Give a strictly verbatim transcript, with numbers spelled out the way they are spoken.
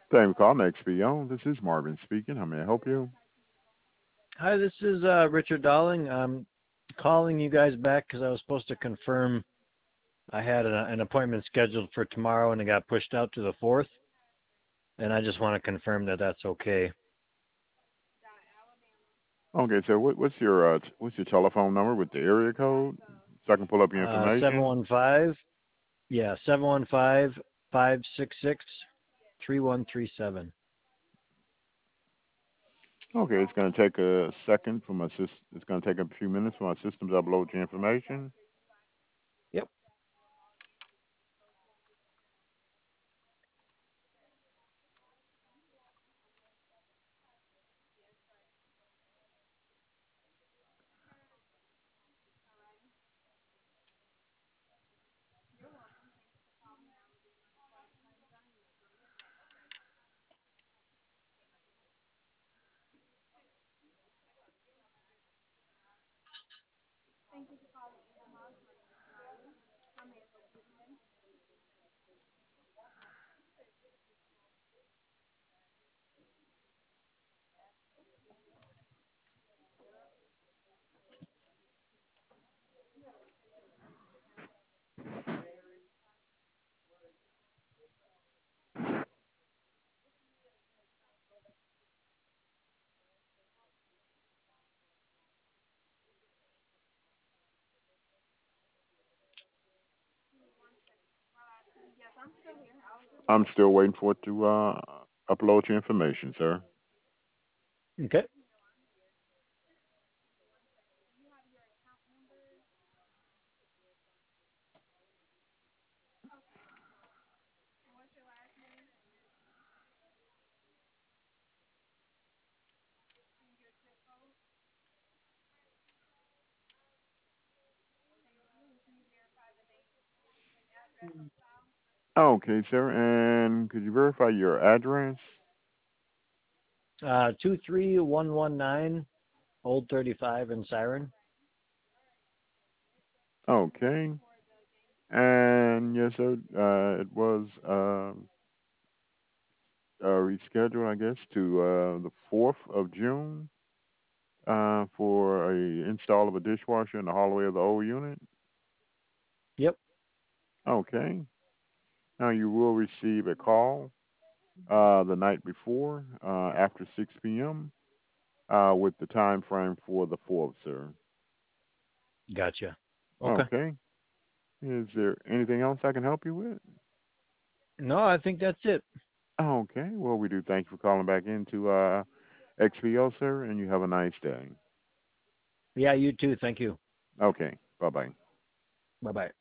Thank you for calling X P O. This is Marvin speaking. How may I help you? Hi, this is uh, Richard Dowling. I'm calling you guys back because I was supposed to confirm I had a, an appointment scheduled for tomorrow and it got pushed out to the fourth. And I just want to confirm that that's okay. Okay, so what, what's your uh, t- what's your telephone number with the area code so I can pull up your Uh, information? seven one five, yeah, seven one five, five six six, three one three seven. Okay, it's going to take a second for my system. It's going to take a few minutes for my system to upload your information. Yep. I'm still waiting for it to uh, upload your information, sir. Okay. Okay, sir. And could you verify your address? Uh, two three one one nine, Old thirty-five in Siren. Okay. And yes, sir. Uh, it was uh, uh, rescheduled, I guess, to uh, the fourth of June uh, for a install of a dishwasher in the hallway of the old unit. Yep. Okay. Now you will receive a call uh, the night before uh, after six p.m. Uh, with the time frame for the fourth, sir. Gotcha. Okay. Okay. Is there anything else I can help you with? No, I think that's it. Okay. Well, we do thank you for calling back into uh, X P O, sir, and you have a nice day. Yeah, you too. Thank you. Okay. Bye bye. Bye bye.